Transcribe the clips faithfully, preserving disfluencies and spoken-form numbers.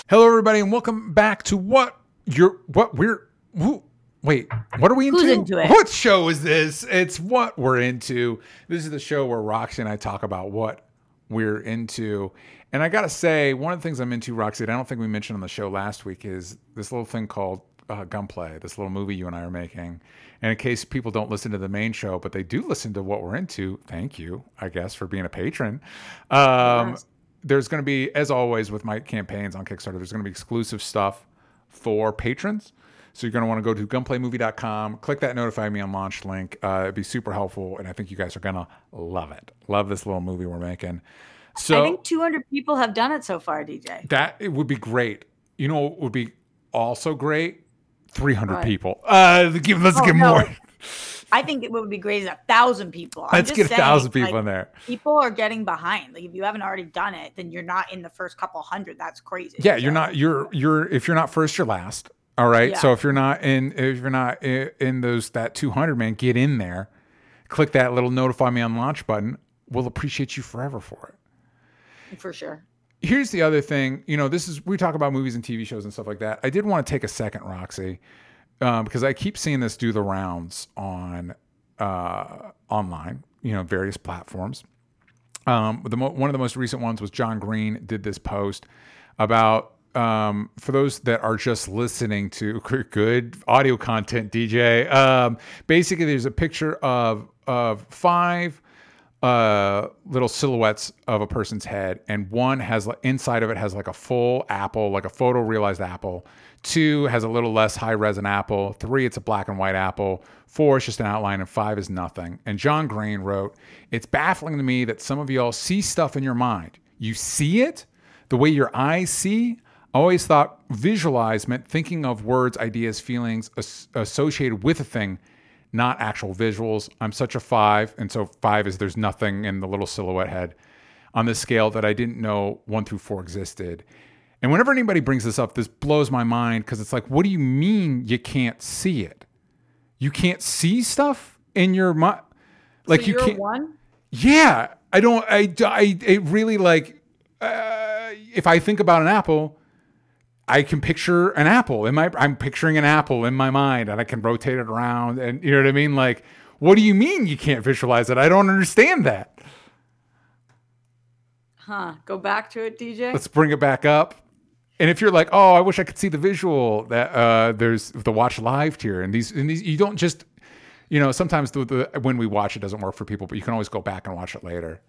Hello, everybody, and welcome back to what you're what we're. Who, wait, what are we into? Who's into it? What show is this? It's what we're into. This is the show where Roxy and I talk about what we're into. And I gotta say, one of the things I'm into, Roxy, that I don't think we mentioned on the show last week, is this little thing called uh, Gunplay. This little movie you and I are making. And in case people don't listen to the main show, but they do listen to what we're into, thank you, I guess, for being a patron. Um, Yes. There's going to be, as always with my campaigns on Kickstarter, there's going to be exclusive stuff for patrons. So you're going to want to go to gunplay movie dot com, click that notify me on launch link. Uh, it'd be super helpful, and I think you guys are going to love it. Love this little movie we're making. So I think two hundred people have done it so far, D J. that it would be great. You know, what would be also great? three hundred What? people. Uh, give, let's Oh, get no. more. I think it would be great as a thousand people. I'm Let's just get a saying, thousand people like, in there. People are getting behind. Like if you haven't already done it, then you're not in the first couple hundred. That's crazy. Yeah, you're So, not. You're you're. If you're not first, you're last. All right. Yeah. So if you're not in, if you're not in, in those that two hundred, man, get in there. Click that little notify me on launch button. We'll appreciate you forever for it. for sure. Here's the other thing. You know, this is we talk about movies and T V shows and stuff like that. I did want to take a second, Roxy, um, because I keep seeing this do the rounds on uh, online. You know, various platforms. Um, the mo- one of the most recent ones was John Green did this post about um, for those that are just listening to good audio content, D J. Um, basically, there's a picture of of five uh, little silhouettes of a person's head, and one has like inside of it has like a full apple, like a photorealized apple. Two has a little less high resin apple. Three, it's a black and white apple. Four is just an outline, and five is nothing. And John Green wrote, "It's baffling to me that some of y'all see stuff in your mind. You see it the way your eyes see. I always thought visualize meant thinking of words, ideas, feelings as- associated with a thing, not actual visuals. I'm such a five." And so five is there's nothing in the little silhouette head on this scale that I didn't know one through four existed. And whenever anybody brings this up, this blows my mind because it's like, what do you mean you can't see it? You can't see stuff in your mind? Like so you you're can't. one. Yeah, I don't. I. I. It really like. Uh, if I think about an apple, I can picture an apple in my. I'm picturing an apple in my mind, and I can rotate it around, and you know what I mean. Like, what do you mean you can't visualize it? I don't understand that. Huh. Go back to it, D J. Let's bring it back up. And if you're like, oh, I wish I could see the visual, that uh, there's the watch live tier, and these, and these, you don't just, you know, sometimes the, the when we watch it doesn't work for people, but you can always go back and watch it later.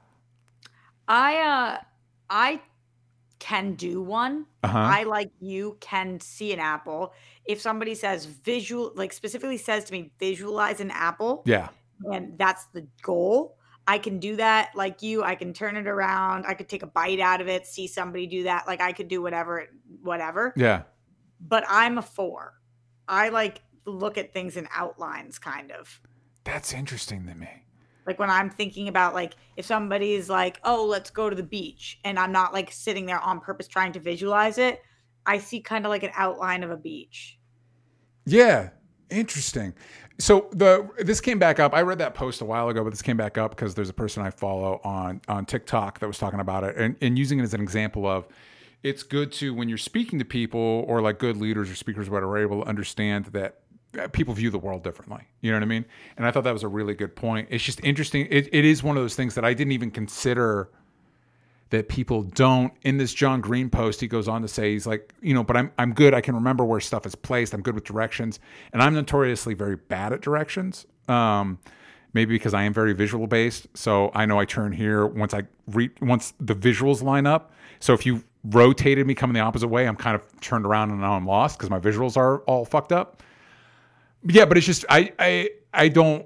I uh I can do one. Uh-huh. I, like you, can see an apple. If somebody says visual, like specifically says to me, visualize an apple, Yeah. and that's the goal, I can do that. Like you, I can turn it around. I could take a bite out of it, see somebody do that. Like I could do whatever, whatever. Yeah. But I'm a four. I like look at things in outlines, kind of. That's interesting to me. Like when I'm thinking about like if somebody's like, oh, let's go to the beach, and I'm not like sitting there on purpose trying to visualize it, I see kind of like an outline of a beach. Yeah. Interesting. So the this came back up. I read that post a while ago, but this came back up because there's a person I follow on on TikTok that was talking about it and, and using it as an example of it's good to, when you're speaking to people or like good leaders or speakers, whatever, are able to understand that people view the world differently. You know what I mean? And I thought that was a really good point. It's just interesting. It, it is one of those things that I didn't even consider that people don't. In this John Green post, he goes on to say, he's like, you know, but I'm I'm good. I can remember where stuff is placed. I'm good with directions. And I'm notoriously very bad at directions. Um, maybe because I am very visual based. So I know I turn here once I re- once the visuals line up. So if you rotated me coming the opposite way, I'm kind of turned around and now I'm lost because my visuals are all fucked up. Yeah, but it's just I I I don't.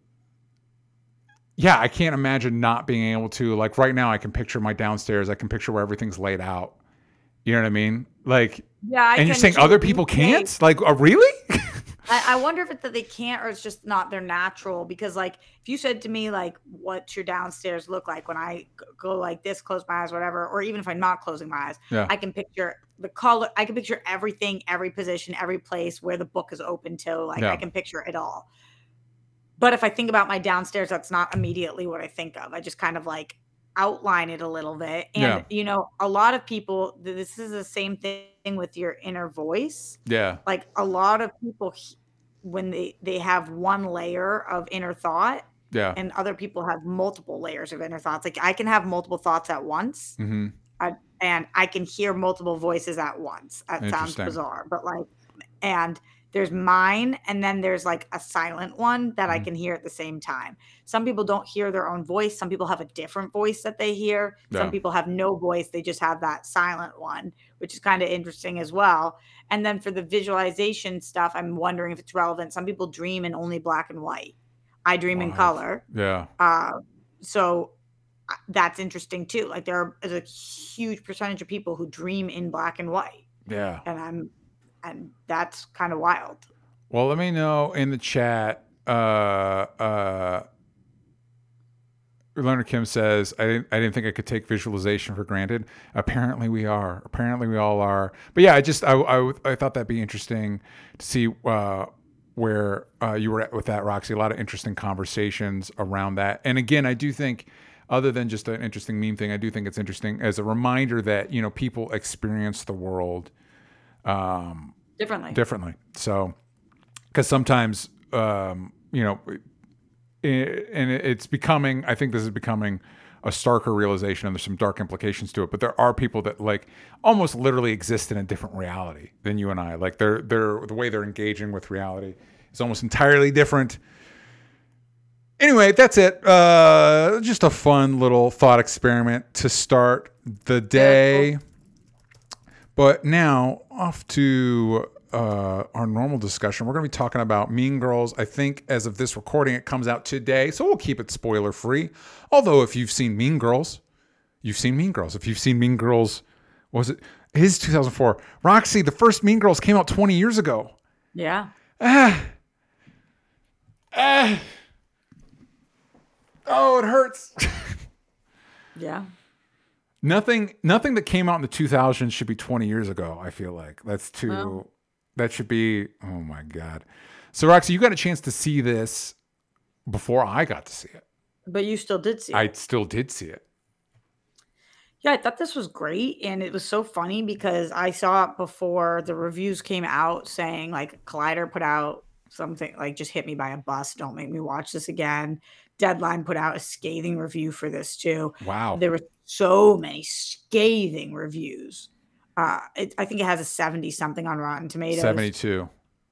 Yeah, I can't imagine not being able to, like right now I can picture my downstairs. I can picture where everything's laid out. You know what I mean? Like, Yeah, I and you're can saying too. other people can't? Like, oh, really? I, I wonder if it's that they can't or it's just not their natural. Because like if you said to me like, what's your downstairs look like when I g- go like this, close my eyes, whatever, or even if I'm not closing my eyes, Yeah. I can picture the color. I can picture everything, every position, every place where the book is open to. Like Yeah. I can picture it all. But if I think about my downstairs, that's not immediately what I think of. I just kind of like outline it a little bit. And, Yeah. you know, a lot of people, this is the same thing with your inner voice. Yeah. Like a lot of people, he- when they, they have one layer of inner thought Yeah. and other people have multiple layers of inner thoughts. Like I can have multiple thoughts at once. Mm-hmm. I, and I can hear multiple voices at once. That sounds Interesting. bizarre, but like, and there's mine, and then there's like a silent one that I Mhm. can hear at the same time. Some people don't hear their own voice. Some people have a different voice that they hear. Some Yeah. people have no voice. They just have that silent one, which is kind of interesting as well. And then for the visualization stuff, I'm wondering if it's relevant. Some people dream in only black and white. I dream in Wow. color. Yeah. Uh, so uh, that's interesting too. Like there is a huge percentage of people who dream in black and white, Yeah. and I'm, and that's kind of wild. Well, let me know in the chat. Uh, uh, Leonard Kim says, I didn't, I didn't think I could take visualization for granted. Apparently we are. Apparently we all are. But yeah, I just, I, I, I thought that'd be interesting to see uh, where uh, you were at with that, Roxy. A lot of interesting conversations around that. And again, I do think, other than just an interesting meme thing, I do think it's interesting as a reminder that, you know, people experience the world um, differently. differently. So, because sometimes, um, you know, it, and it's becoming, I think this is becoming a starker realization, and there's some dark implications to it. But there are people that like almost literally exist in a different reality than you and I. Like they're they're the way they're engaging with reality is almost entirely different. Anyway, that's it. Uh, just a fun little thought experiment to start the day. Yeah, cool. But now off to uh, our normal discussion. We're going to be talking about Mean Girls. I think as of this recording, it comes out today, so we'll keep it spoiler free. Although if you've seen Mean Girls, you've seen Mean Girls. If you've seen Mean Girls, what was it? It is two thousand four. Roxy, the first Mean Girls came out twenty years ago. Yeah. Ah. Ah. Oh, it hurts. Yeah. Nothing, nothing that came out in the two thousands should be twenty years ago. I feel like that's too. No. That should be. Oh my god. So Roxy, you got a chance to see this before I got to see it. But you still did see it. I still did see it. Yeah, I thought this was great, and it was so funny because I saw it before the reviews came out, saying like Collider put out something like "just hit me by a bus, don't make me watch this again." Deadline put out a scathing review for this too. Wow. There were so many scathing reviews. Uh, it, I think it has a seventy something on Rotten Tomatoes. seventy-two.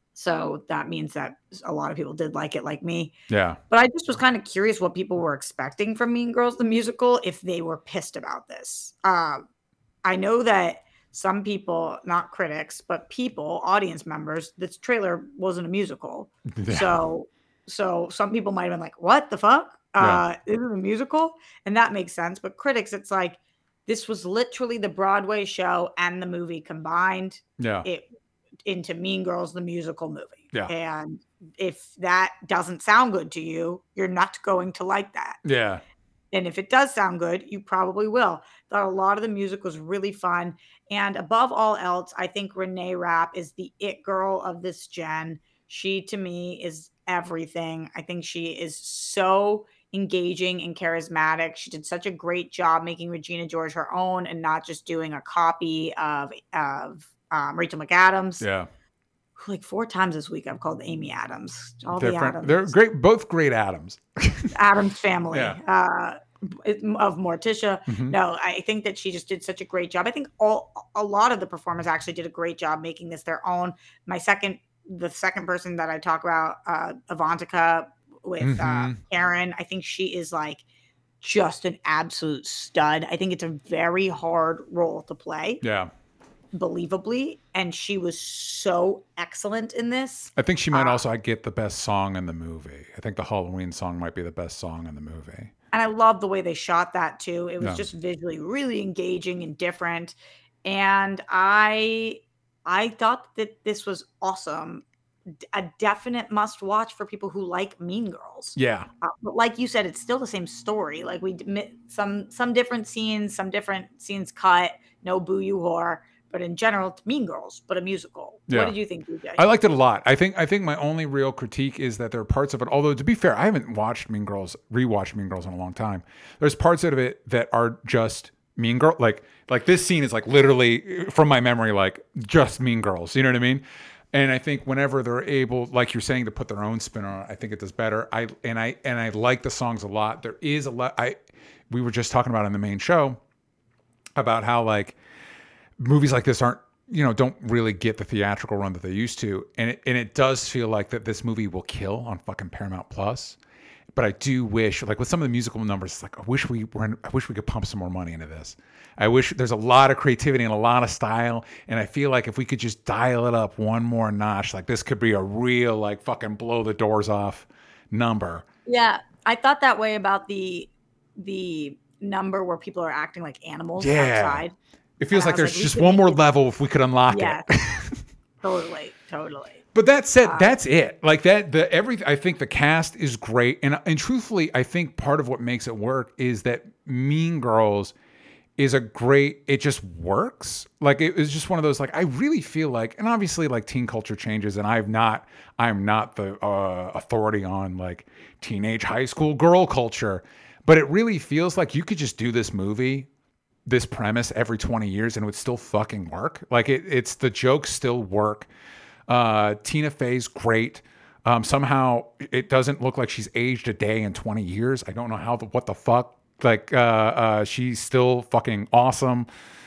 So that means that a lot of people did like it, like me. Yeah. But I just was kind of curious what people were expecting from Mean Girls, the musical, if they were pissed about this. Uh, I know that some people, not critics, but people, audience members, this trailer wasn't a musical. Yeah. So, so some people might have been like, what the fuck? Uh, yeah. This is a musical? And that makes sense. But critics, it's like, this was literally the Broadway show and the movie combined. Yeah. It into Mean Girls, the musical movie. Yeah. And if that doesn't sound good to you, you're not going to like that. Yeah. And if it does sound good, you probably will. Thought a lot of the music was really fun. And above all else, I think Renee Rapp is the it girl of this gen. She, to me, is everything. I think she is so engaging and charismatic. She did such a great job making Regina George her own and not just doing a copy of, of um, Rachel McAdams. Yeah. Like four times this week, I've called Amy Adams. All Different. the Adams. They're great. Both great Adams. Adams family. Yeah. Uh, of Morticia. Mm-hmm. No, I think that she just did such a great job. I think all a lot of the performers actually did a great job making this their own. My second, the second person that I talk about, uh, Avantika with mm-hmm. uh, Karen, I think she is like just an absolute stud. I think it's a very hard role to play. Yeah. Believably, and she was so excellent in this. I think she might uh, also get the best song in the movie. I think the Halloween song might be the best song in the movie. And I love the way they shot that too. It was Yeah. just visually really engaging and different. And I I thought that this was awesome. A definite must watch for people who like Mean Girls. Yeah. Uh, but like you said, it's still the same story. Like we some some different scenes, some different scenes cut, no boo you whore. but in general, it's Mean Girls, but a musical. Yeah. What did you think, D J? I liked it a lot. I think I think my only real critique is that there are parts of it, although to be fair, I haven't watched Mean Girls, rewatched Mean Girls in a long time. There's parts of it that are just Mean Girl, like like this scene is like literally from my memory, like just Mean Girls. You know what I mean? And I think whenever they're able, like you're saying, to put their own spin on it, I think it does better. I and I and I like the songs a lot. There is a lot. I we were just talking about on the main show about how like movies like this aren't, you know, don't really get the theatrical run that they used to. And it, and it does feel like that this movie will kill on fucking Paramount Plus. But I do wish, like with some of the musical numbers, it's like, I wish we were, in, I wish we could pump some more money into this. I wish there's a lot of creativity and a lot of style. And I feel like if we could just dial it up one more notch, like this could be a real, like fucking blow the doors off number. Yeah. I thought that way about the, the number where people are acting like animals Yeah. outside. It feels And I like was there's like, we just could one make more it- level if we could unlock Yeah. it. Totally. Totally. But that said, that's it. Like that, the every I think the cast is great, and and truthfully, I think part of what makes it work is that Mean Girls is a great. It just works. Like it was just one of those. Like I really feel like, and obviously, like teen culture changes, and I've not, I'm not the uh, authority on like teenage high school girl culture, but it really feels like you could just do this movie, this premise every twenty years, and it would still fucking work. Like it, it's the jokes still work. Uh, Tina Fey's great. Um, somehow it doesn't look like she's aged a day in twenty years. I don't know how the, what the fuck. Like, uh, uh, she's still fucking awesome.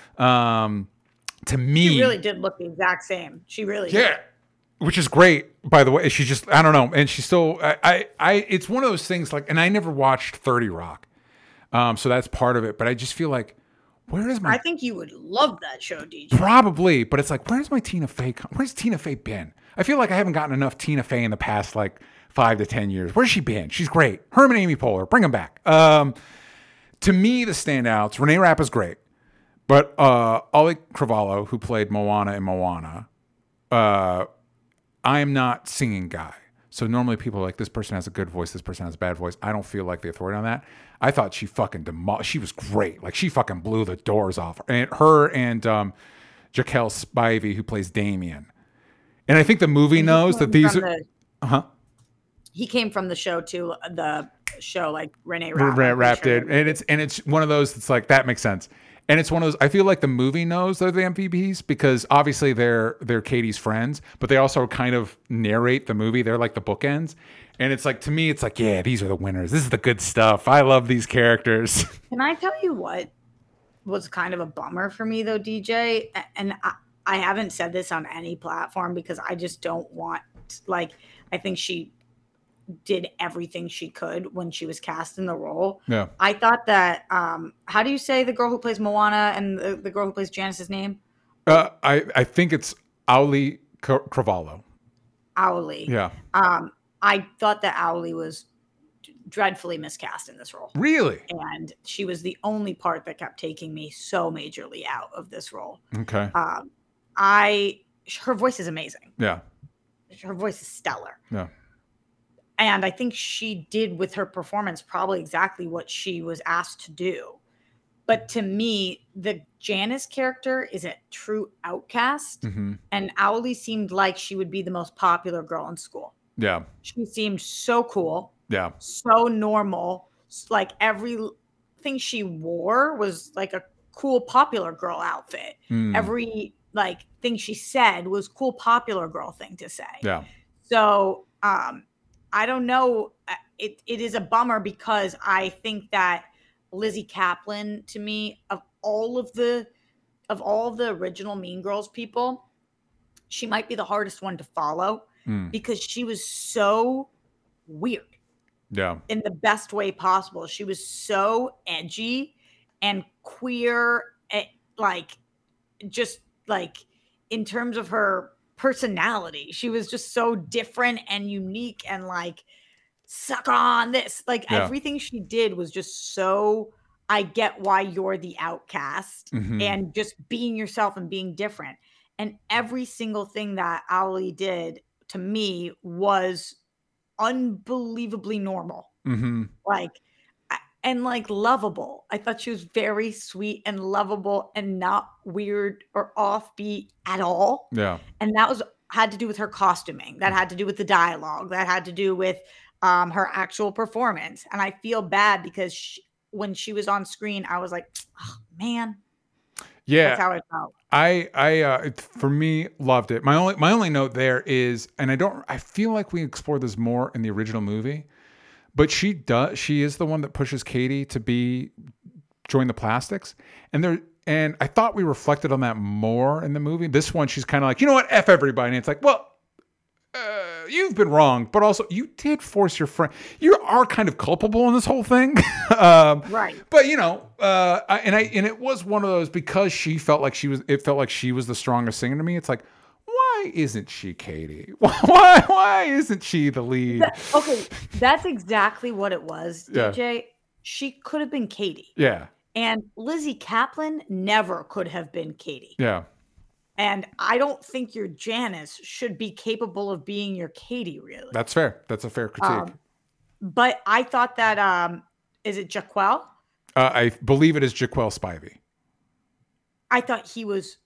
Um, to me, She really did look the exact same. She really yeah, did. which is great, by the way. She's just, I don't know. And she's still, I, I, I, it's one of those things like, and I never watched thirty Rock. Um, so that's part of it, but I just feel like, where is my I think you would love that show, D J. Probably, but it's like, where's my Tina Fey? Con- Where's Tina Fey been? I feel like I haven't gotten enough Tina Fey in the past like five to ten years. Where's she been? She's great. Her and Amy Poehler, bring them back. Um, to me, the standouts, Renee Rapp is great, but uh, Ollie Cravalho, who played Moana in Moana, uh, I am not singing guy. So normally people are like, this person has a good voice, this person has a bad voice. I don't feel like the authority on that. I thought she fucking demolished. She was great. Like she fucking blew the doors off. And her and um, Jaquel Spivey, who plays Damien. And I think the movie And he knows came that these from are. the- Uh-huh. He came from the show too, the show like Renee Rapp. Ra- I'm pretty Rap sure. did, and it's and it's one of those that's like that makes sense, and it's one of those. I feel like the movie knows they're the M V Ps because obviously they're they're Katie's friends, but they also kind of narrate the movie. They're like the bookends, and it's like to me, it's like yeah, these are the winners. This is the good stuff. I love these characters. Can I tell you what was kind of a bummer for me though, D J? A- And I, I haven't said this on any platform because I just don't want, like, I think she did everything she could when she was cast in the role. Yeah, I thought that, um, how do you say the girl who plays Moana and the, the girl who plays Janice's name? uh, I I think it's Ollie Cravalho. Owly. Yeah, Um, I thought that Owly was dreadfully miscast in this role. really. And she was the only part that kept taking me so majorly out of this role. Okay. Um, I her voice is amazing. Yeah. Her voice is stellar. Yeah. And I think she did with her performance probably exactly what she was asked to do. But to me, the Janice character is a true outcast. Mm-hmm. And Owly seemed like she would be the most popular girl in school. Yeah. She seemed so cool, Yeah. so normal. S- Like everything she wore was like a cool popular girl outfit. Mm. Every like thing she said was cool popular girl thing to say. Yeah. So um, I don't know. Uh, It it is a bummer because I think that Lizzie Kaplan, to me, of all of the of all the original Mean Girls people, she might be the hardest one to follow Mm. because she was so weird Yeah. in the best way possible. She was so edgy and queer, eh, like just like in terms of her personality. She was just so different and unique and like suck on this. Like Yeah. everything she did was just so I get why you're the outcast Mhm. and just being yourself and being different. And every single thing that Owly did to me was unbelievably normal. Mm-hmm. Like, I- and like lovable. I thought she was very sweet and lovable and not weird or offbeat at all. Yeah. And that was had to do with her costuming. That had to do with the dialogue. That had to do with um, her actual performance. And I feel bad because she, when she was on screen, I was like, oh, man. Yeah. That's how I felt. I, I, uh, it- for me, loved it. My only, my only note there is, and I don't, I feel like we explored this more in the original movie, but she does, she is the one that pushes Katie to be, join the plastics. And there, and I thought we reflected on that more in the movie. This one, she's kind of like, you know what? F everybody. And it's like, well, uh, you've been wrong, but also you did force your friend. You are kind of culpable in this whole thing. um, Right. But you know, uh, I, and I, and it was one of those, because she felt like she was, it felt like she was the strongest singer to me. It's like, why isn't she Katie? Why, why isn't she the lead? That- okay. That's exactly what it was, Yeah. D J. She could have been Katie. Yeah. And Lizzie Kaplan never could have been Katie. Yeah. And I don't think your Janice should be capable of being your Katie, really. That's fair. That's a fair critique. Um, but I thought that, um, is it Jaquel? uh, I believe it is Jaquel Spivey. I thought he was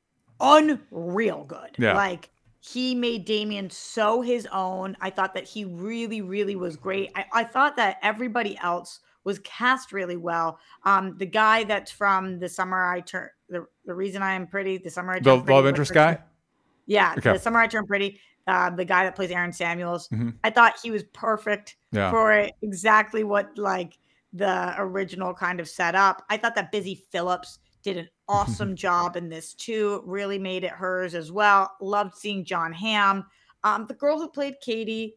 unreal good. Yeah. Like, he made Damien so his own. I thought that he really, really was great. I, I thought that everybody else was cast really well. Um, the guy that's from The Summer I Turn, the, the Reason I Am Pretty, The Summer I Turn The Pretty. love with interest Richard- guy? Yeah, Okay. The Summer I Turned Pretty. Uh, the guy that plays Aaron Samuels. Mhm. I thought he was perfect Yeah. for exactly what like the original kind of set up. I thought that Busy Phillips did an awesome job in this too. Really made it hers as well. Loved seeing John Hamm. Um, the girl who played Katie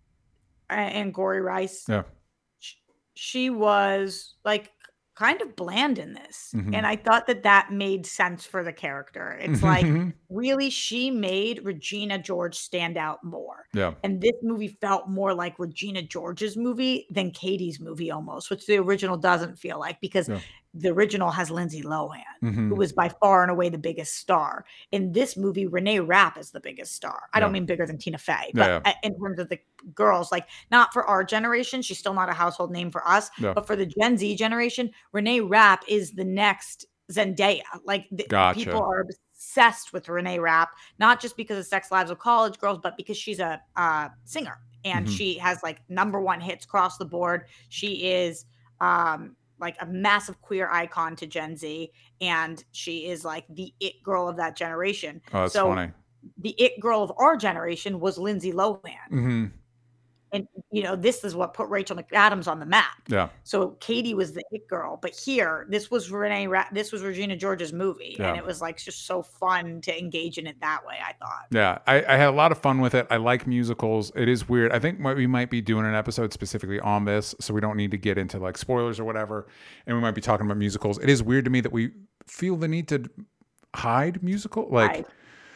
uh, and Gory Rice. Yeah. sh- She was like kind of bland in this. Mhm. And I thought that that made sense for the character. It's like, really, she made Regina George stand out more. Yeah. And this movie felt more like Regina George's movie than Katie's movie almost, which the original doesn't feel like, because Yeah. the original has Lindsay Lohan, Mhm. who was by far and away the biggest star. In this movie, Renee Rapp is the biggest star. I don't Yeah. mean bigger than Tina Fey, Yeah, but in terms of the girls, like not for our generation, she's still not a household name for us, Yeah. but for the Gen Z generation, Renee Rapp is the next Zendaya. Like the, Gotcha. people are obsessed with Renee Rapp, not just because of Sex Lives of College Girls, but because she's a uh, singer and Mhm. she has like number one hits across the board. She is um, like a massive queer icon to Gen Z, and she is like the it girl of that generation. Oh, that's so funny. the it girl of our generation was Lindsay Lohan. Hmm. And, you know, this is what put Rachel McAdams on the map. Yeah. So Katie was the it girl, but here, this was Renee, Ra- this was Regina George's movie. Yeah. And it was like just so fun to engage in it that way, I thought. Yeah, I, I had a lot of fun with it. I like musicals. It is weird. I think what we might be doing an episode specifically on this, so we don't need to get into like spoilers or whatever. And we might be talking about musicals. It is weird to me that we feel the need to hide musical, like, Right.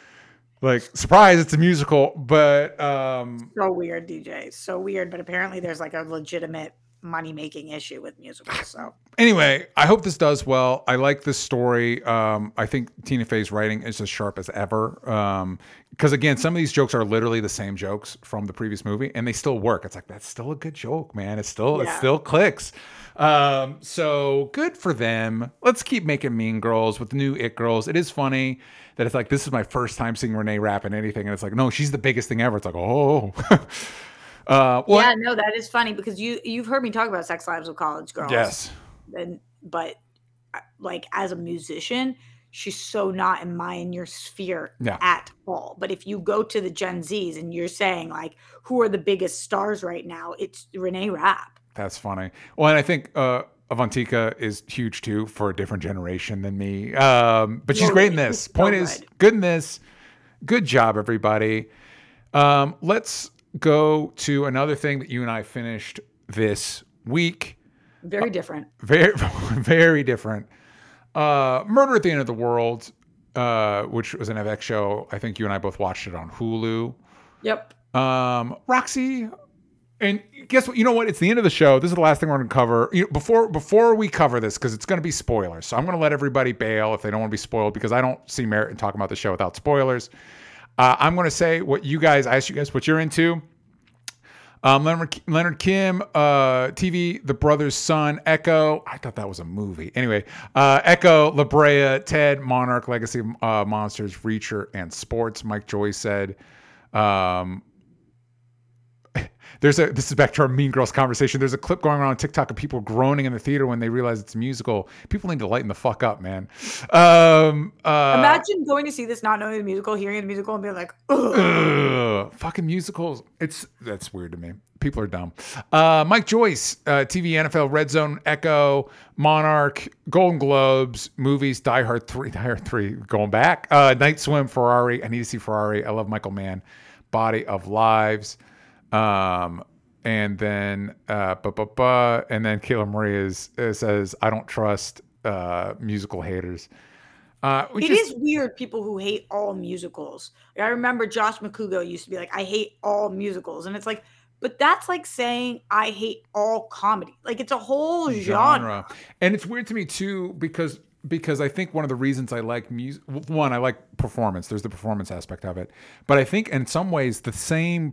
like surprise, it's a musical, but um, So weird, D J. So weird. But apparently there's like a legitimate money making issue with musicals. So anyway, I hope this does well. I like this story. Um, I think Tina Fey's writing is as sharp as ever. Um, because again, some of these jokes are literally the same jokes from the previous movie, and they still work. It's like, that's still a good joke, man. It's still it Yeah. still clicks. Um, so good for them. Let's keep making Mean Girls with new It Girls. It is funny that it's like, this is my first time seeing Renee Rapp in anything, and it's like, no, she's the biggest thing ever. It's like, oh. uh, well, yeah, no, that is funny because you you've heard me talk about Sex Lives of College Girls. yes. And but uh, like as a musician, she's so not in my in your sphere Yeah. at all. But if you go to the Gen Zs and you're saying like, who are the biggest stars right now? It's Renee Rapp. That's funny. Well, and I think uh, Avantika is huge too for a different generation than me. Um, but she's Yeah, great in she's this. so Point is, good. good in this. Good job, everybody. Um, let's go to another thing that you and I finished this week. Very different. Very, very different. Uh, Murder at the End of the World, uh, which was an F X show. I think you and I both watched it on Hulu. Yep. Um, Roxy, and guess what? You know what? It's the end of the show. This is the last thing we're going to cover. You know, before before we cover this, because it's going to be spoilers. So I'm going to let everybody bail if they don't want to be spoiled, because I don't see merit in talking about the show without spoilers. Uh, I'm going to say what you guys, I asked you guys what you're into. Um, Leonard, Leonard Kim, uh, T V, The Brother's Son, Echo. I thought that was a movie. Anyway, uh, Echo, La Brea, Ted, Monarch, Legacy of uh, Monsters, Reacher, and Sports. Mike Joy said, um, there's a, this is back to our Mean Girls conversation. There's a clip going around on TikTok of people groaning in the theater when they realize it's a musical. People need to lighten the fuck up, man. Um, uh, Imagine going to see this, not knowing the musical, hearing the musical, and being like, ugh. Ugh, fucking musicals. It's that's weird to me. People are dumb. Uh, Mike Joyce, uh, T V, N F L, Red Zone, Echo, Monarch, Golden Globes, movies, Die Hard three, Die Hard three, going back. Uh, Night Swim, Ferrari. I need to see Ferrari. I love Michael Mann. Body of Lives. Um, and then, uh, bu- bu- bu- and then Kayla Marie is, uh, says, I don't trust uh, musical haters. Uh, It just, is weird, people who hate all musicals. Like, I remember Josh McCougo used to be like, I hate all musicals. And it's like, but that's like saying I hate all comedy. Like, it's a whole genre. genre. And it's weird to me too, because because I think one of the reasons I like music, one, I like performance. There's the performance aspect of it. But I think in some ways the same,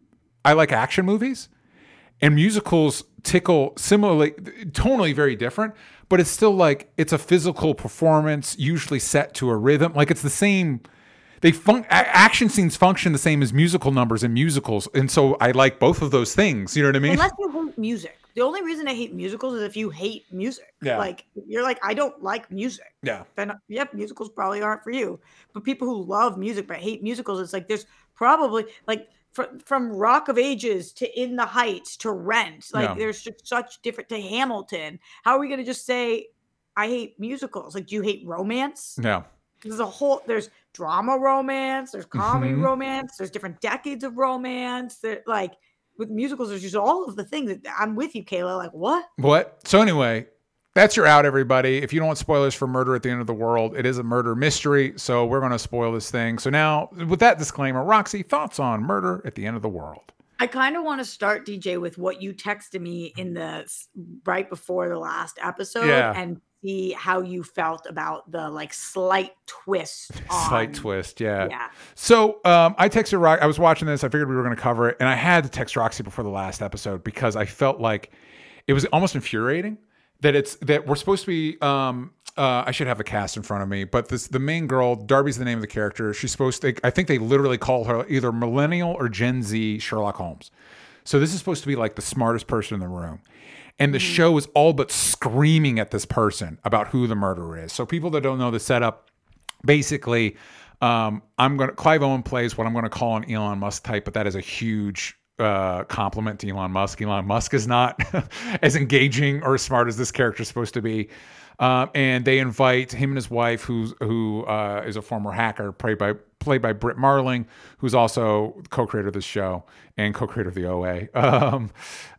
I like action movies, and musicals tickle similarly, tonally very different, but it's still like, it's a physical performance, usually set to a rhythm. Like it's the same, they fun- action scenes function the same as musical numbers in musicals. And so I like both of those things. You know what I mean? Unless you hate music. The only reason I hate musicals is if you hate music. Yeah. Like, you're like, I don't like music. Yeah. Then, yep, musicals probably aren't for you. But people who love music but hate musicals, it's like there's probably, like, from, from Rock of Ages to In the Heights to Rent. Like, Yeah. there's just such different, to Hamilton. How are we going to just say, I hate musicals? Like, do you hate romance? Yeah. There's a whole, there's drama romance, there's comedy Mhm. romance, there's different decades of romance. There, like, with musicals, there's just all of the things. That, I'm with you, Kayla. Like, what? What? So anyway, that's your out, everybody. If you don't want spoilers for Murder at the End of the World, it is a murder mystery, so we're going to spoil this thing. So now, with that disclaimer, Roxy, thoughts on Murder at the End of the World? I kind of want to start, D J, with what you texted me in the right before the last episode, Yeah. and see how you felt about the like slight twist. On, Slight twist, yeah. Yeah. So um, I texted Roxy. I was watching this. I figured we were going to cover it, and I had to text Roxy before the last episode because I felt like it was almost infuriating that it's that we're supposed to be. Um, uh, I should have the cast in front of me, but this the main girl, Darby's the name of the character. She's supposed to. I think they literally call her either millennial or Gen Z Sherlock Holmes. So this is supposed to be like the smartest person in the room. And the show is all but screaming at this person about who the murderer is. So people that don't know the setup, basically, um, I'm gonna Clive Owen plays what I'm gonna call an Elon Musk type, but that is a huge uh, compliment to Elon Musk. Elon Musk is not as engaging or as smart as this character is supposed to be. Um, and they invite him and his wife, who's who uh, is a former hacker, played by played by Britt Marling, who's also co-creator of this show and co-creator of the O A. Um,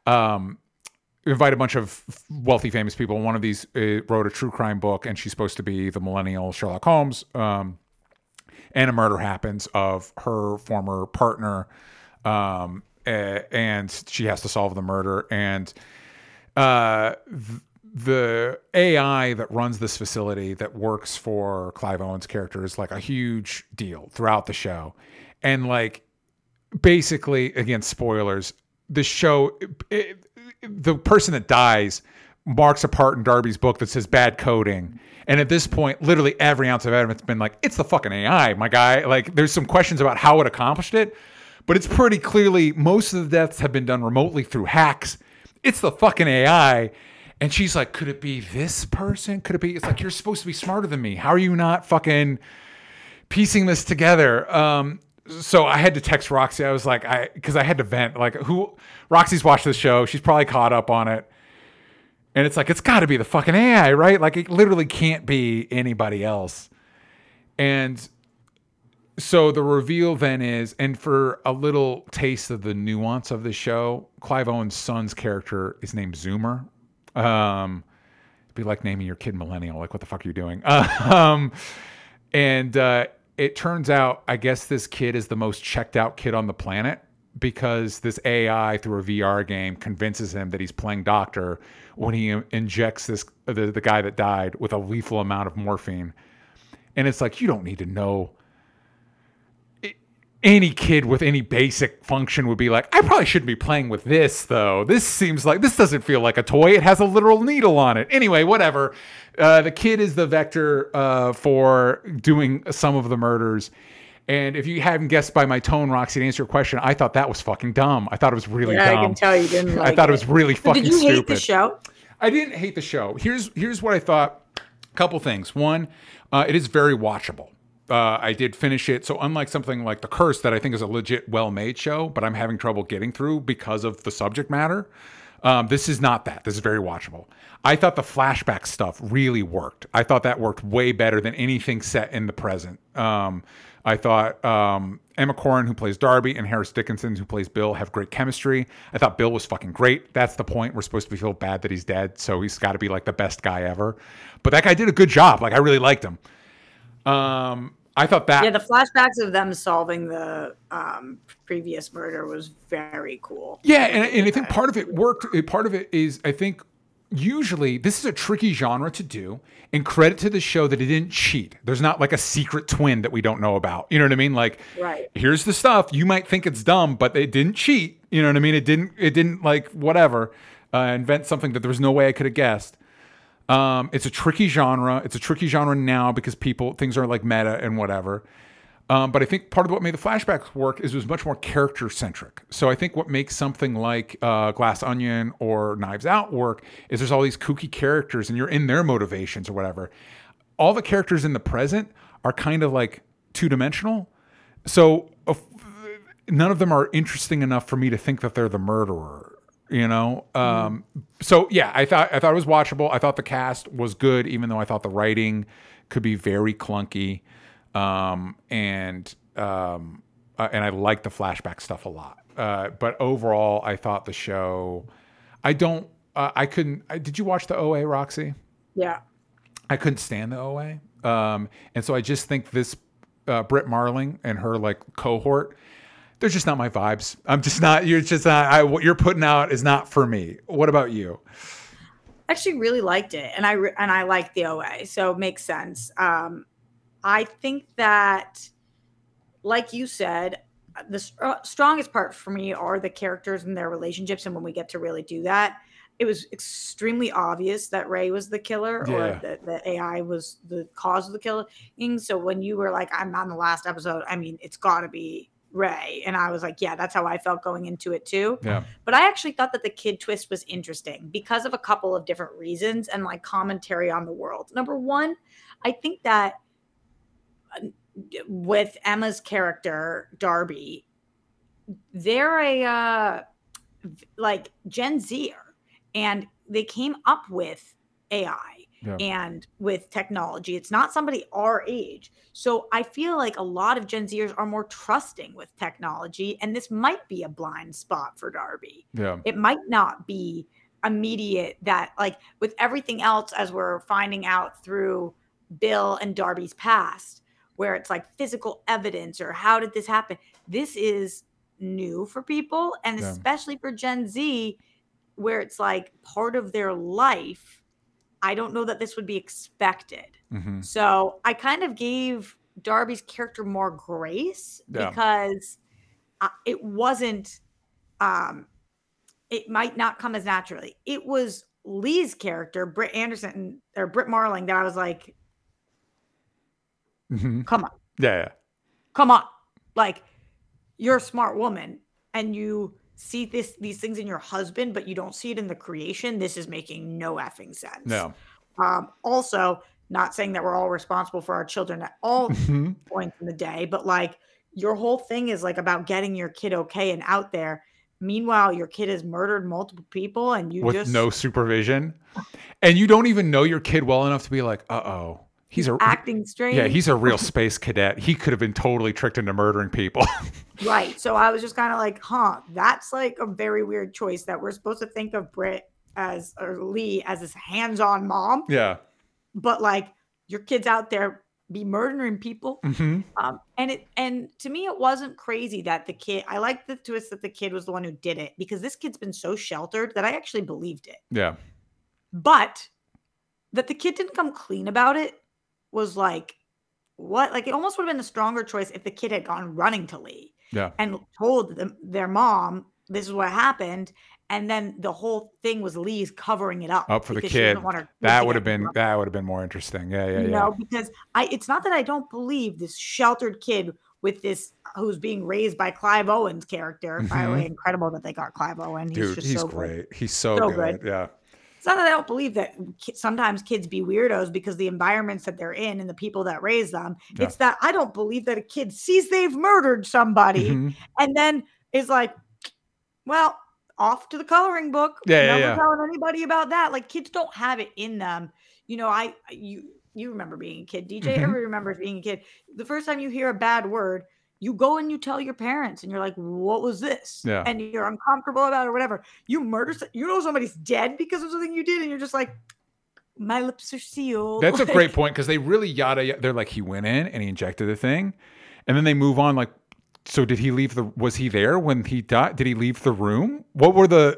um, invite a bunch of wealthy, famous people. One of these uh, wrote a true crime book, and she's supposed to be the millennial Sherlock Holmes. Um, and a murder happens of her former partner, um, uh, and she has to solve the murder. And uh, th- the A I that runs this facility that works for Clive Owen's character is like a huge deal throughout the show. And like, basically, again, spoilers, the show, it, the person that dies marks a part in Darby's book that says bad coding. And at this point, literally every ounce of evidence has been like, it's the fucking A I, my guy. Like, there's some questions about how it accomplished it, but it's pretty clearly most of the deaths have been done remotely through hacks. It's the fucking A I. And she's like, could it be this person? Could it be? It's like, you're supposed to be smarter than me. How are you not fucking piecing this together? Um, so I had to text Roxy. I was like, I, cause I had to vent. Like, who, Roxy's watched the show. She's probably caught up on it. And it's like, it's got to be the fucking A I, right? Like, it literally can't be anybody else. And so the reveal then is, and for a little taste of the nuance of the show, Clive Owen's son's character is named Zoomer. Um, it'd be like naming your kid Millennial. Like, what the fuck are you doing? um, and uh, it turns out, I guess this kid is the most checked out kid on the planet, because this A I through a V R game convinces him that he's playing doctor when he injects this the, the guy that died with a lethal amount of morphine. And it's like, you don't need to know. It, any kid with any basic function would be like, I probably shouldn't be playing with this though. This seems like, this doesn't feel like a toy. It has a literal needle on it. Anyway, whatever. Uh, the kid is the vector uh, for doing some of the murders. And if you haven't guessed by my tone, Roxy, to answer your question, I thought that was fucking dumb. I thought it was really yeah, dumb. I can tell you didn't like I thought it, it was really fucking stupid. Did you hate stupid. the show? I didn't hate the show. Here's here's what I thought. A couple things. One, uh, it is very watchable. Uh, I did finish it. So unlike something like The Curse that I think is a legit well-made show, but I'm having trouble getting through because of the subject matter, um, this is not that. This is very watchable. I thought the flashback stuff really worked. I thought that worked way better than anything set in the present. Um, I thought um, Emma Corrin, who plays Darby, and Harris Dickinson, who plays Bill, have great chemistry. I thought Bill was fucking great. That's the point. We're supposed to feel bad that he's dead, so he's got to be like the best guy ever. But that guy did a good job. Like, I really liked him. Um, I thought that. Yeah, the flashbacks of them solving the um, previous murder was very cool. Yeah, and, and I think part of it worked. Part of it is, I think, usually this is a tricky genre to do, and credit to the show that it didn't cheat. There's not like a secret twin that we don't know about. You know what I mean? Like, right. Here's the stuff. You might think it's dumb, but it didn't cheat. You know what I mean? It didn't. It didn't like whatever uh, invent something that there was no way I could have guessed. Um, it's a tricky genre. It's a tricky genre now because people things are like meta and whatever. Um, but I think part of what made the flashbacks work is it was much more character centric. So I think what makes something like uh, Glass Onion or Knives Out work is there's all these kooky characters and you're in their motivations or whatever. All the characters in the present are kind of like two dimensional. So uh, none of them are interesting enough for me to think that they're the murderer. You know, um, mm. so yeah, I thought I thought it was watchable. I thought the cast was good, even though I thought the writing could be very clunky. Um, and um, uh, and I liked the flashback stuff a lot. Uh, but overall, I thought the show. I don't. Uh, I couldn't. I, did you watch the O A, Roxy? Yeah. I couldn't stand the O A, um, and so I just think this uh, Britt Marling and her like cohort. They're just not my vibes. I'm just not. You're just not. I, what you're putting out is not for me. What about you? I actually really liked it, and I re- and I liked the O A, so it makes sense. Um, I think that, like you said, the st- strongest part for me are the characters and their relationships, and when we get to really do that, it was extremely obvious that Ray was the killer, Yeah. or that the A I was the cause of the killing. So when you were like, "I'm on the last episode," I mean, it's got to be Ray. And I was like, yeah, that's how I felt going into it too. Yeah. But I actually thought that the kid twist was interesting because of a couple of different reasons and like commentary on the world. Number one, I think that with Emma's character, Darby, they're a uh, like Gen Zer, and they came up with A I. Yeah. And with technology, it's not somebody our age. So I feel like a lot of Gen Zers are more trusting with technology, and this might be a blind spot for Darby. Yeah. It might not be immediate that, like with everything else, as we're finding out through Bill and Darby's past, where it's like physical evidence or how did this happen? This is new for people, and yeah. especially for Gen Z, where it's like part of their life. I don't know that this would be expected. Mm-hmm. So I kind of gave Darby's character more grace yeah. because uh, it wasn't, um, it might not come as naturally. It was Lee's character, Britt Anderson, or Britt Marling, that I was like, mm-hmm. come on. Yeah, yeah. Come on. Like, you're a smart woman and you see this these things in your husband, but you don't see it in the creation. This is making no effing sense. No. Um, also, not saying that we're all responsible for our children at all mm-hmm. points in the day, but like your whole thing is like about getting your kid okay and out there. Meanwhile, your kid has murdered multiple people and you with just no supervision, and you don't even know your kid well enough to be like, uh oh. He's a acting strange. Yeah, he's a real space cadet. He could have been totally tricked into murdering people. Right. So I was just kind of like, huh, that's like a very weird choice that we're supposed to think of Britt as, or Lee as this hands-on mom. Yeah. But like your kid's out there be murdering people. Mm-hmm. Um, and it, and to me, it wasn't crazy that the kid, I like the twist that the kid was the one who did it because this kid's been so sheltered that I actually believed it. Yeah. But that the kid didn't come clean about it was like, what? Like, it almost would have been a stronger choice if the kid had gone running to Lee. Yeah. and told them, their mom, this is what happened. And then the whole thing was Lee's covering it up Up for the because she doesn't kid. want her kid That to would get have in been trouble. that would have been more interesting. Yeah, yeah, You yeah. know, because I it's not that I don't believe this sheltered kid with this who's being raised by Clive Owen's character. By the Mhm. way, incredible that they got Clive Owen. He's Dude, just he's so good. great. He's so, So good. good. Yeah. It's not that I don't believe that ki- sometimes kids be weirdos because the environments that they're in and the people that raise them. Yeah. It's that I don't believe that a kid sees they've murdered somebody Mhm. and then is like, well, off to the coloring book. Yeah, yeah, Never yeah. telling anybody about that. Like kids don't have it in them. You know, I you you remember being a kid. D J, Mhm. everybody remembers being a kid. The first time you hear a bad word, you go and you tell your parents, and you're like, "What was this?" Yeah. And you're uncomfortable about it or whatever. You murder, s- you know, somebody's dead because of something you did, and you're just like, "My lips are sealed." That's a Like, great point because they really yada. They're like, he went in and he injected the thing, and then they move on. Like, so did he leave the? Was he there when he died? Did he leave the room? What were the?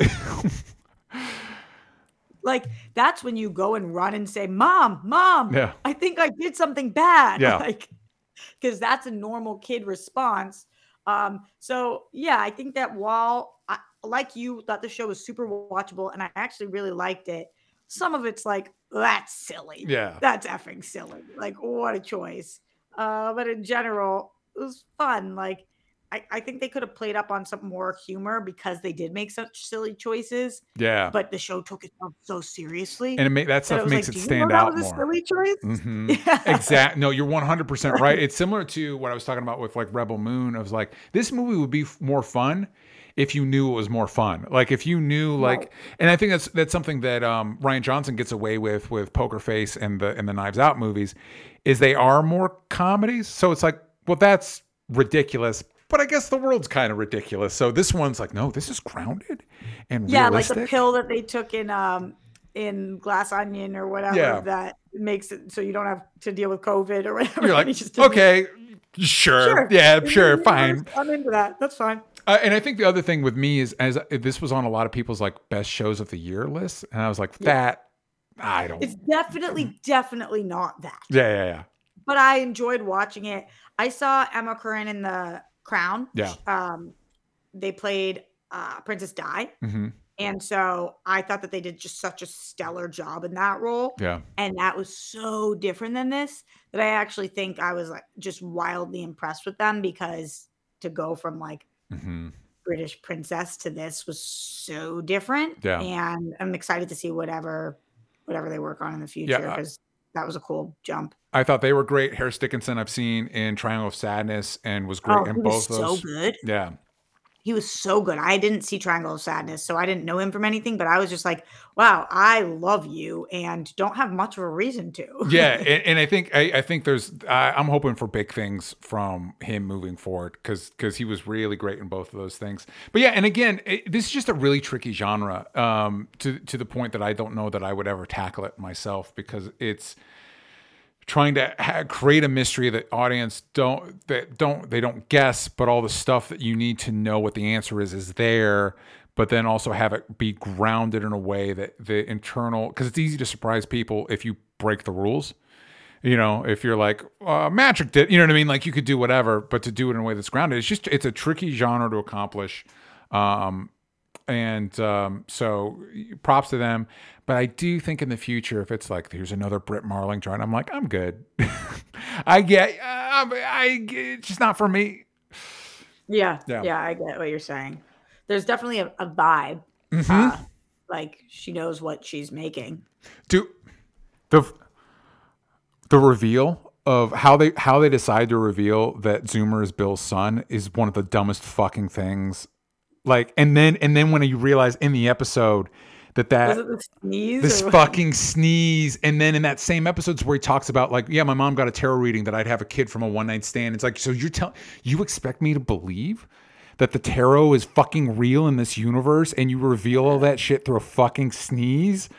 Like that's when you go and run and say, "Mom, mom, Yeah. I think I did something bad." Yeah. Like, because that's a normal kid response. Um, so yeah, I think that while I, like you, thought the show was super watchable, and I actually really liked it. Some of it's like that's silly. Yeah. That's effing silly. Like, what a choice. Uh, but in general, it was fun. Like, I, I think they could have played up on some more humor because they did make such silly choices. Yeah. But the show took itself so seriously And it ma- that that stuff it was makes like, it "Do you know stand that out was a more. silly choice?" Mm-hmm. Yeah. Exact. No, you're one hundred percent right. It's similar to what I was talking about with like Rebel Moon. I was like, this movie would be f- more fun if you knew it was more fun. Like if you knew, like, Right. and I think that's that's something that um, Ryan Johnson gets away with with Poker Face and the and the Knives Out movies, is they are more comedies. So it's like, well, that's ridiculous. But I guess the world's kind of ridiculous. So this one's like, no, this is grounded and Yeah, realistic. like the pill that they took in um in Glass Onion or whatever Yeah. that makes it so you don't have to deal with COVID or whatever. You're and he like, just didn't- okay, sure, Sure. yeah, In the sure, universe, fine. I'm into that. That's fine. Uh, and I think the other thing with me is, as this was on a lot of people's like best shows of the year list, and I was like, Yeah. that I don't. It's definitely, definitely not that. Yeah, yeah, yeah. But I enjoyed watching it. I saw Emma Corrin in The Crown. Yeah. Um, they played uh, Princess Di. hmm And so I thought that they did just such a stellar job in that role. Yeah. And that was so different than this that I actually think I was like just wildly impressed with them because to go from like hmm British princess to this was so different. Yeah. And I'm excited to see whatever whatever they work on in the future Yeah. because that was a cool jump. I thought they were great. Harris Dickinson, I've seen in Triangle of Sadness, and was great Oh, in he was both so those. good. Yeah. He was so good. I didn't see Triangle of Sadness, so I didn't know him from anything, but I was just like, wow, I love you and don't have much of a reason to. Yeah, and, and I think I, I think there's I, I'm hoping for big things from him moving forward because because he was really great in both of those things. But yeah, and again, it, this is just a really tricky genre um, to to the point that I don't know that I would ever tackle it myself because it's trying to ha- create a mystery that audience don't that don't they don't guess, but all the stuff that you need to know what the answer is is there. But then also have it be grounded in a way that the internal, because it's easy to surprise people if you break the rules. You know, if you're like, uh, magic did, you know what I mean? Like you could do whatever, but to do it in a way that's grounded, it's just, it's a tricky genre to accomplish. Um, and um, so props to them. But I do think in the future, if it's like, here's another Brit Marling joint, I'm like, I'm good. I get, uh, I, it's just not for me. Yeah, Yeah. yeah, I get what you're saying. There's definitely a, a vibe. Mm-hmm. Uh, like she knows what she's making. Do the the reveal of how they how they decide to reveal that Zoomer is Bill's son is one of the dumbest fucking things. Like, and then and then when you realize in the episode that that Was it the sneeze? this or what? fucking sneeze, and then in that same episodes where he talks about like, yeah, my mom got a tarot reading that I'd have a kid from a one night stand. It's like, so you're telling you expect me to believe that the tarot is fucking real in this universe, and you reveal all that shit through a fucking sneeze?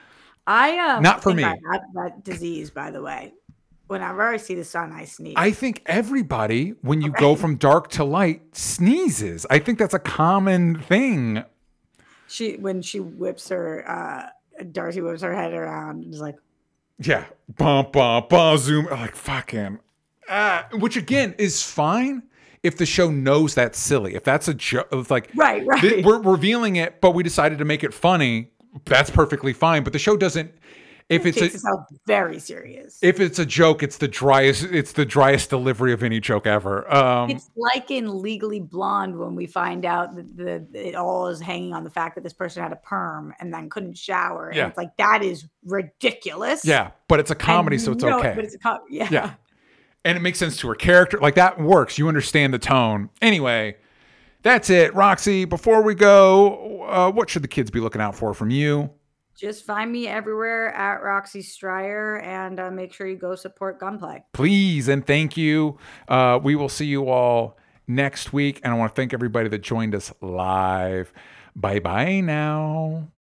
I um, Not for think me. I have that disease, by the way. Whenever I see the sun, I sneeze. I think everybody, when you go from dark to light, sneezes. I think that's a common thing. She when she whips her, uh, Darcy whips her head around and is like, Yeah. Bum, bum, bum, zoom. Like, fucking. Uh, which, again, is fine if the show knows that's silly. If that's a joke, like right, right. th- we're revealing it, but we decided to make it funny. That's perfectly fine. But the show doesn't. If it it's takes a, itself very serious. If it's a joke, it's the driest. It's the driest delivery of any joke ever. Um, it's like in Legally Blonde when we find out that the it all is hanging on the fact that this person had a perm and then couldn't shower. And yeah. it's like that is ridiculous. Yeah, but it's a comedy, and so it's no, okay. But it's a com- yeah. yeah, and it makes sense to her character. Like that works. You understand the tone. Anyway, that's it, Roxy. Before we go, uh, what should the kids be looking out for from you? Just find me everywhere at Roxy Stryer and uh, make sure you go support Gunplay. Please and thank you. Uh, we will see you all next week. And I want to thank everybody that joined us live. Bye-bye now.